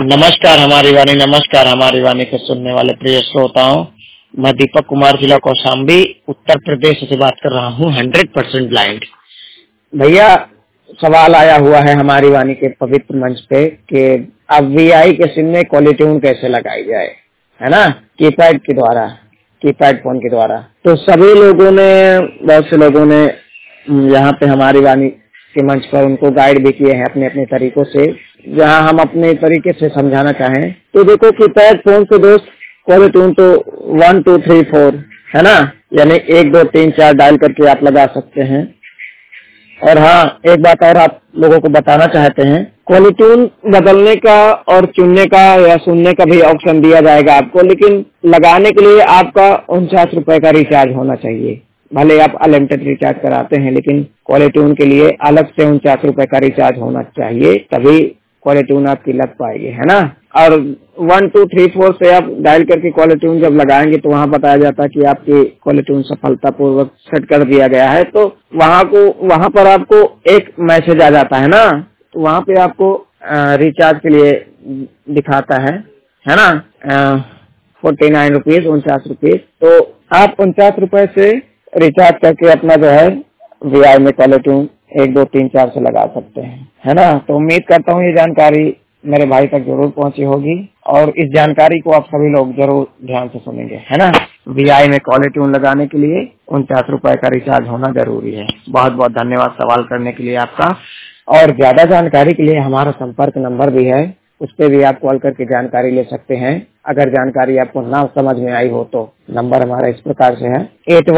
नमस्कार हमारी वाणी के सुनने वाले प्रिय श्रोताओं, मैं दीपक कुमार, जिला कौशाम्बी, उत्तर प्रदेश से बात कर रहा हूँ। 100% ब्लाइंड भैया, सवाल आया हुआ है हमारी वाणी के पवित्र मंच पे कि अब वीआई के सिम में कॉलर ट्यून कैसे लगाई जाए, है ना, कीपैड फोन के द्वारा। तो सभी लोगों ने, बहुत से लोगों ने यहाँ पे हमारी वाणी के मंच पर उनको गाइड भी किए हैं अपने अपने तरीकों से। जहाँ हम अपने तरीके से समझाना चाहें तो देखो, कीपैड फोन से दोस्त कॉलर ट्यून तो 1 2 3 4 है ना, यानी 1 2 3 4 डायल करके आप लगा सकते हैं। और हाँ, एक बात और आप लोगों को बताना चाहते हैं, कॉलर ट्यून बदलने का और चुनने का या सुनने का भी ऑप्शन दिया जाएगा आपको, लेकिन लगाने के लिए आपका 49 रुपए का रिचार्ज होना चाहिए। भले आप अनलिमिटेड रिचार्ज कराते हैं, लेकिन कॉलर ट्यून के लिए अलग से 49 रुपए का रिचार्ज होना चाहिए, तभी कॉलर ट्यून आपकी लग पाएगी, है ना। और 1 2 3 4 से आप डायल करके कॉलर ट्यून जब लगाएंगे तो वहाँ बताया जाता है कि आपकी कॉलर ट्यून सफलतापूर्वक सेट कर दिया गया है। तो वहाँ पर आपको एक मैसेज आ जाता है ना, तो वहाँ पे आपको रिचार्ज के लिए दिखाता है ना, 49 रुपीज, 49 रुपीज। तो आप 49 रुपए से रिचार्ज करके अपना जो है वीआई में कॉलर ट्यून 1 2 3 4 से लगा सकते हैं, है ना। तो उम्मीद करता हूँ ये जानकारी मेरे भाई तक जरूर पहुंची होगी और इस जानकारी को आप सभी लोग जरूर ध्यान से सुनेंगे, है ना। वीआई में कॉलर ट्यून लगाने के लिए 49 रुपए का रिचार्ज होना जरूरी है। बहुत बहुत धन्यवाद सवाल करने के लिए आपका। और ज्यादा जानकारी के लिए हमारा संपर्क नंबर भी है, उस पर भी आप कॉल करके जानकारी ले सकते हैं। अगर जानकारी आपको ना समझ में आई हो तो नंबर हमारा इस प्रकार से है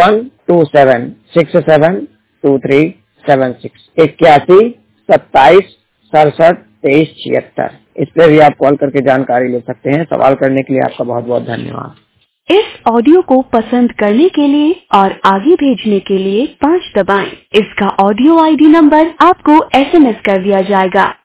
8127672376, 8127672376। इस पे भी आप कॉल करके जानकारी ले सकते हैं। सवाल करने के लिए आपका बहुत बहुत धन्यवाद। इस ऑडियो को पसंद करने के लिए और आगे भेजने के लिए 5 दबाएं। इसका ऑडियो आईडी नंबर आपको SMS कर दिया जाएगा।